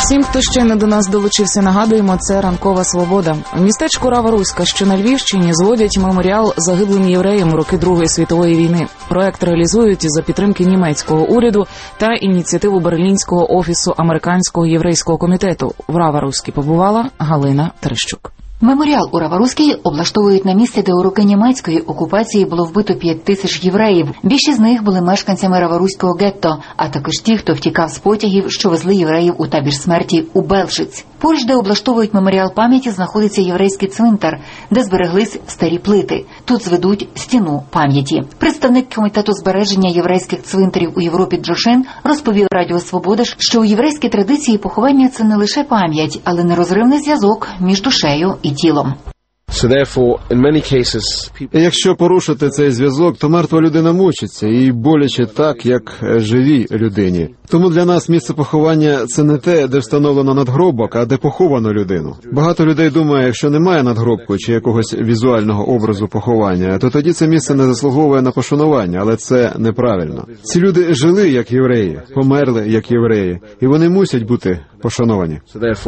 Всім, хто ще не до нас долучився, нагадуємо, це «Ранкова свобода». У містечку Рава-Руська, що на Львівщині, зводять меморіал загиблим євреям у роки Другої світової війни. Проект реалізують за підтримки німецького уряду та ініціативу Берлінського офісу Американського єврейського комітету. В Рава-Руській побувала Галина Терещук. Меморіал у Рава-Руській облаштовують на місці, де у роки німецької окупації було вбито 5 тисяч євреїв. Більшість з них були мешканцями Рава-Руського гетто, а також ті, хто втікав з потягів, що везли євреїв у табір смерті у Белжиць. Поруч, де облаштовують меморіал пам'яті, знаходиться єврейський цвинтар, де збереглись старі плити. Тут зведуть стіну пам'яті. Представник комітету збереження єврейських цвинтарів у Європі Джошин розповів Радіо Свобода, що у єврейській традиції поховання – це не лише пам'ять, але нерозривний зв'язок між душею і тілом. Якщо порушити цей зв'язок, то мертва людина мучиться, і боляче так, як живій людині. Тому для нас місце поховання – це не те, де встановлено надгробок, а де поховано людину. Багато людей думає, якщо немає надгробку чи якогось візуального образу поховання, то тоді це місце не заслуговує на пошанування, але це неправильно. Ці люди жили як євреї, померли як євреї, і вони мусять бути пошановані.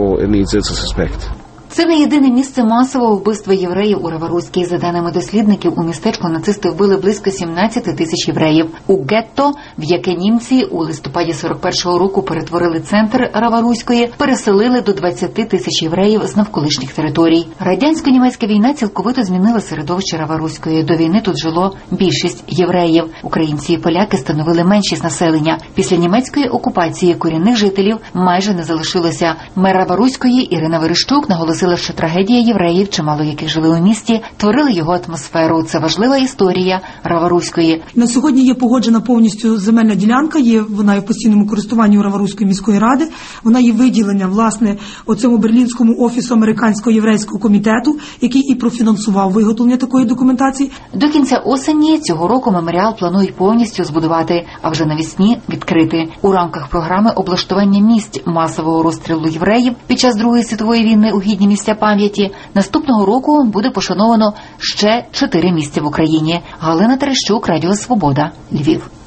Це не єдине місце масового вбивства євреїв у Рава-Руській. За даними дослідників, у містечку нацисти вбили близько 17 тисяч євреїв. У гетто, в яке німці у листопаді 41-го року перетворили центр Рава-Руської, переселили до 20 тисяч євреїв з навколишніх територій. Радянсько-німецька війна цілковито змінила середовище Рава-Руської. До війни тут жило більшість євреїв. Українці і поляки становили меншість населення. Після німецької окупації корінних жителів майже не залишилося. Мер Рава-Руської Ірина Верещук наголосила, що трагедія євреїв, чимало яких жили у місті, творили його атмосферу. Це важлива історія Рава-Руської. На сьогодні є погоджена повністю земельна ділянка, вона є в постійному користуванні у Рава-Руської міської ради. Вона є виділення, власне, оцьому Берлінському офісу Американського єврейського комітету, який і профінансував виготовлення такої документації. До кінця осені цього року меморіал планують повністю збудувати, а вже навесні відкрити. У рамках програми облаштування місць масового розстрілу євреїв під час Другої світової війни у гідні місця пам'яті наступного року буде пошановано ще 4 місця в Україні. Галина Терещук, Радіо Свобода, Львів.